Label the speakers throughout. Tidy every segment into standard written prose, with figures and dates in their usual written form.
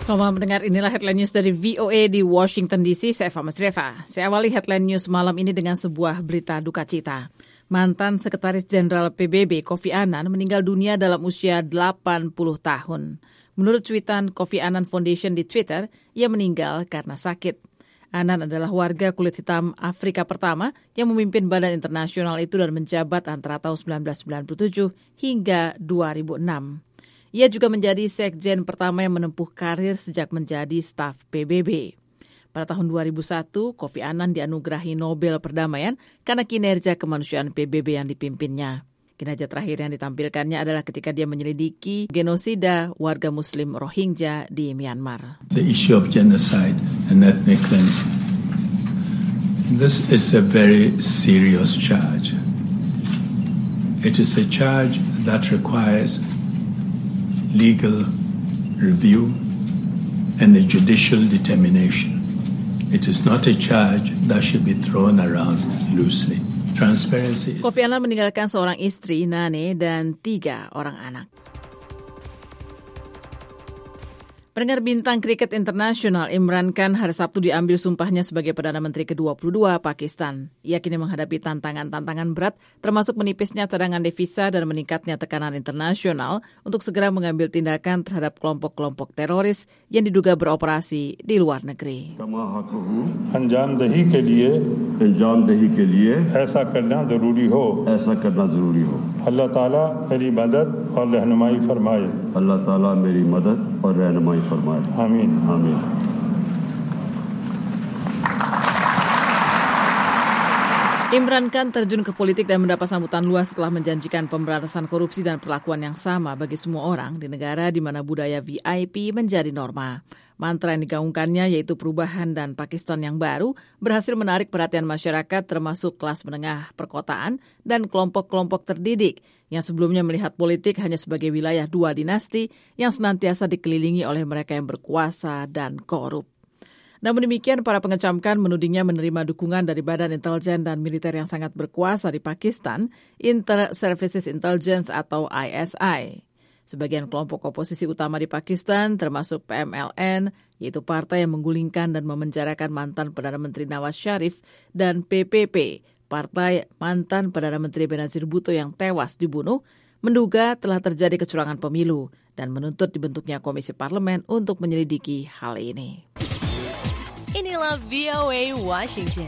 Speaker 1: Selamat malam pendengar, inilah headline news dari VOA di Washington DC. Saya Fama Sreva. Saya awali headline news malam ini dengan sebuah berita duka cita. Mantan Sekretaris Jenderal PBB Kofi Annan meninggal dunia dalam usia 80 tahun. Menurut cuitan Kofi Annan Foundation di Twitter, ia meninggal karena sakit. Annan adalah warga kulit hitam Afrika pertama yang memimpin badan internasional itu dan menjabat antara tahun 1997 hingga 2006. Ia juga menjadi sekjen pertama yang menempuh karir sejak menjadi staf PBB. Pada tahun 2001, Kofi Annan dianugerahi Nobel Perdamaian karena kinerja kemanusiaan PBB yang dipimpinnya. Kinerja terakhir yang ditampilkannya adalah ketika dia menyelidiki genosida warga Muslim Rohingya di Myanmar.
Speaker 2: The issue of genocide and ethnic cleansing. This is a very serious charge. It is a charge that requires legal review and a judicial determination. It is not a charge that should be thrown around loosely. Transparency.
Speaker 1: Kofi Annan meninggalkan seorang istri, Nane, dan 3 orang anak. Pendengar, bintang kriket internasional Imran Khan hari Sabtu diambil sumpahnya sebagai Perdana Menteri ke-22 Pakistan. Ia kini menghadapi tantangan-tantangan berat, termasuk menipisnya cadangan devisa dan meningkatnya tekanan internasional untuk segera mengambil tindakan terhadap kelompok-kelompok teroris yang diduga beroperasi di luar negeri.
Speaker 3: अंजामदही के लिए ऐसा करना जरूरी हो अल्लाह ताला मेरी मदद और रहनुमाई फरमाए अल्लाह ताला मेरी मदद और रहनुमाई फरमाए आमीन आमीन.
Speaker 1: Imran Khan terjun ke politik dan mendapat sambutan luas setelah menjanjikan pemberantasan korupsi dan perlakuan yang sama bagi semua orang di negara di mana budaya VIP menjadi norma. Mantra yang digaungkannya yaitu perubahan dan Pakistan yang baru berhasil menarik perhatian masyarakat termasuk kelas menengah perkotaan dan kelompok-kelompok terdidik yang sebelumnya melihat politik hanya sebagai wilayah 2 dinasti yang senantiasa dikelilingi oleh mereka yang berkuasa dan korup. Namun demikian, para pengecam Khan menudingnya menerima dukungan dari badan intelijen dan militer yang sangat berkuasa di Pakistan, Inter-Services Intelligence atau ISI. Sebagian kelompok oposisi utama di Pakistan, termasuk PMLN, yaitu partai yang menggulingkan dan memenjarakan mantan Perdana Menteri Nawaz Sharif, dan PPP, partai mantan Perdana Menteri Benazir Bhutto yang tewas dibunuh, menduga telah terjadi kecurangan pemilu dan menuntut dibentuknya komisi parlemen untuk menyelidiki hal ini.
Speaker 4: Inilah VOA Washington.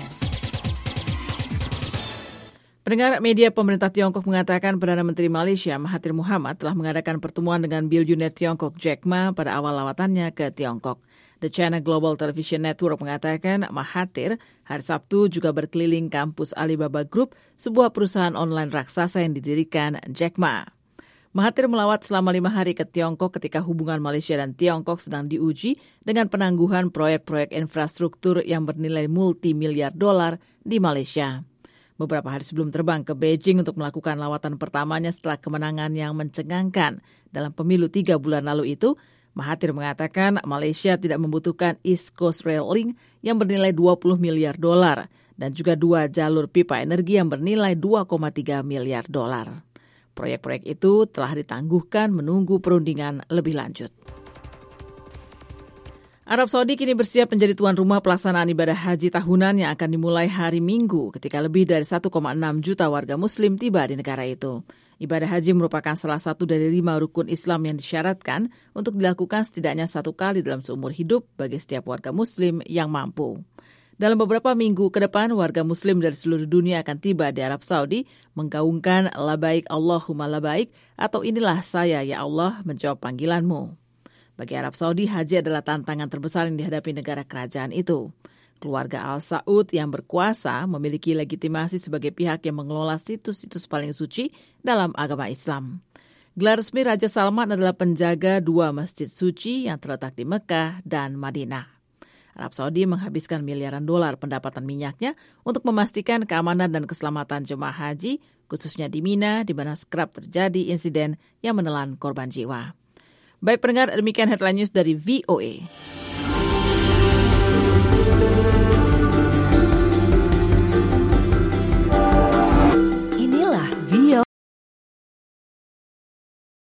Speaker 1: Pendengar, media pemerintah Tiongkok mengatakan Perdana Menteri Malaysia Mahathir Mohamad telah mengadakan pertemuan dengan bilioner Tiongkok Jack Ma pada awal lawatannya ke Tiongkok. The China Global Television Network mengatakan Mahathir hari Sabtu juga berkeliling kampus Alibaba Group, sebuah perusahaan online raksasa yang didirikan Jack Ma. Mahathir melawat selama 5 hari ke Tiongkok ketika hubungan Malaysia dan Tiongkok sedang diuji dengan penangguhan proyek-proyek infrastruktur yang bernilai multi-miliar dolar di Malaysia. Beberapa hari sebelum terbang ke Beijing untuk melakukan lawatan pertamanya setelah kemenangan yang mencengangkan dalam pemilu 3 bulan lalu itu, Mahathir mengatakan Malaysia tidak membutuhkan East Coast Rail Link yang bernilai 20 miliar dolar dan juga 2 jalur pipa energi yang bernilai 2,3 miliar dolar. Proyek-proyek itu telah ditangguhkan menunggu perundingan lebih lanjut. Arab Saudi kini bersiap menjadi tuan rumah pelaksanaan ibadah haji tahunan yang akan dimulai hari Minggu ketika lebih dari 1,6 juta warga muslim tiba di negara itu. Ibadah haji merupakan salah satu dari 5 rukun Islam yang disyaratkan untuk dilakukan setidaknya 1 kali dalam seumur hidup bagi setiap warga muslim yang mampu. Dalam beberapa minggu ke depan, warga muslim dari seluruh dunia akan tiba di Arab Saudi menggaungkan Labaik Allahumma labaik atau inilah saya ya Allah menjawab panggilanmu. Bagi Arab Saudi, haji adalah tantangan terbesar yang dihadapi negara kerajaan itu. Keluarga Al Saud yang berkuasa memiliki legitimasi sebagai pihak yang mengelola situs-situs paling suci dalam agama Islam. Gelar resmi Raja Salman adalah penjaga 2 masjid suci yang terletak di Mekah dan Madinah. Arab Saudi menghabiskan miliaran dolar pendapatan minyaknya untuk memastikan keamanan dan keselamatan jemaah haji, khususnya di Mina, di mana kerap terjadi insiden yang menelan korban jiwa. Baik pendengar, demikian headline news dari VOA.